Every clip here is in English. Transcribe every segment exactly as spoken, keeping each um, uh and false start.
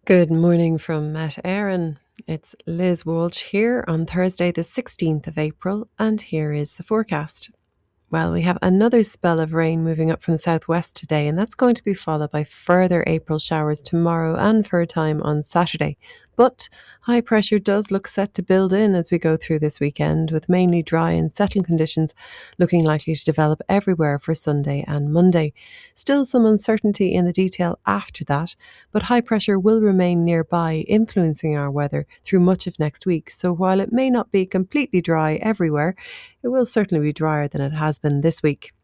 Good morning from Met Éireann. It's Liz Walsh here on Thursday, the sixteenth of April, and here is the forecast. Well, we have another spell of rain moving up from the southwest today, and that's going to be followed by further April showers tomorrow and for a time on Saturday. But high pressure does look set to build in as we go through this weekend, with mainly dry and settled conditions looking likely to develop everywhere for Sunday and Monday. Still some uncertainty in the detail after that, but high pressure will remain nearby, influencing our weather through much of next week. So while it may not be completely dry everywhere, it will certainly be drier than it has been this week.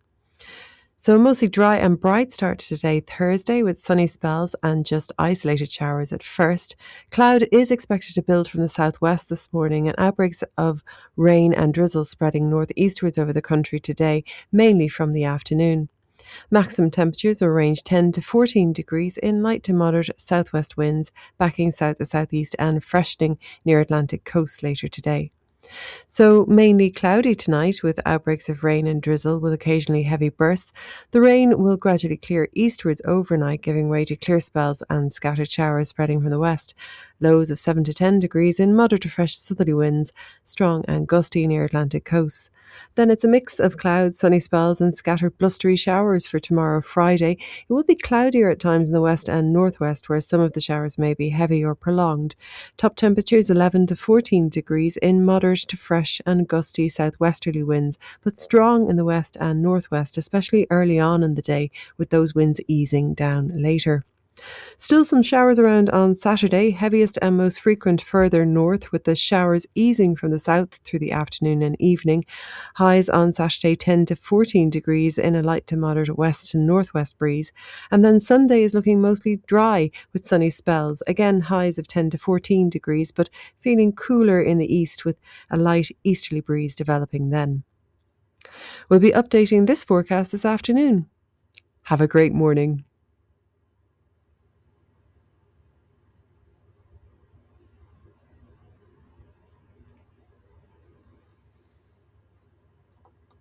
So a mostly dry and bright start to today, Thursday, with sunny spells and just isolated showers at first. Cloud is expected to build from the southwest this morning, and outbreaks of rain and drizzle spreading northeastwards over the country today, mainly from the afternoon. Maximum temperatures will range ten to fourteen degrees in light to moderate southwest winds, backing south to southeast and freshening near Atlantic coast later today. So mainly cloudy tonight with outbreaks of rain and drizzle with occasionally heavy bursts. The rain will gradually clear eastwards overnight, giving way to clear spells and scattered showers spreading from the west. Lows of seven to ten degrees in moderate to fresh southerly winds, strong and gusty near Atlantic coasts. Then it's a mix of clouds, sunny spells and scattered blustery showers for tomorrow, Friday. It will be cloudier at times in the west and northwest, where some of the showers may be heavy or prolonged. Top temperatures eleven to fourteen degrees in moderate to fresh and gusty southwesterly winds, but strong in the west and northwest, especially early on in the day, with those winds easing down later. Still some showers around on Saturday, heaviest and most frequent further north, with the showers easing from the south through the afternoon and evening. Highs on Saturday ten to fourteen degrees in a light to moderate west and northwest breeze. And then Sunday is looking mostly dry with sunny spells. Again, highs of ten to fourteen degrees, but feeling cooler in the east with a light easterly breeze developing then. We'll be updating this forecast this afternoon. Have a great morning.